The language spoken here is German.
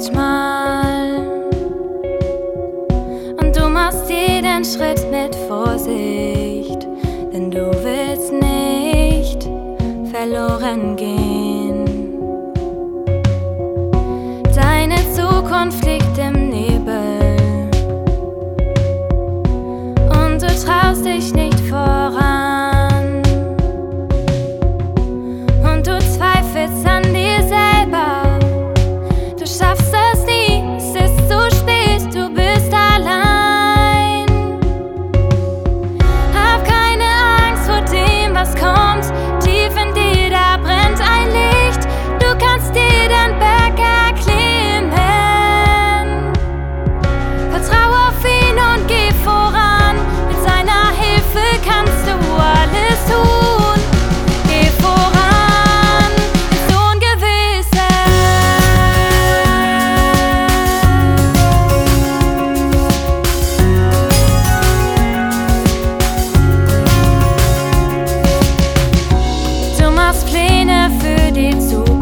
manchmal. Und du machst jeden Schritt mit Vorsicht, denn du willst nicht verloren gehen. Deine Zukunft liegt im Nebel und du traust dich nicht voran. Und du zweifelst an dir selber, du schaffst es nie, es ist zu spät, du bist allein. Hab keine Angst vor dem, was kommt, tief in dir, da brennt ein Licht, du kannst dir den Berg erklimmen. Vertrau auf ihn und geh voran, mit seiner Hilfe kannst du alles tun. Geh voran ins Ungewisse. Du machst Pläne für die Zukunft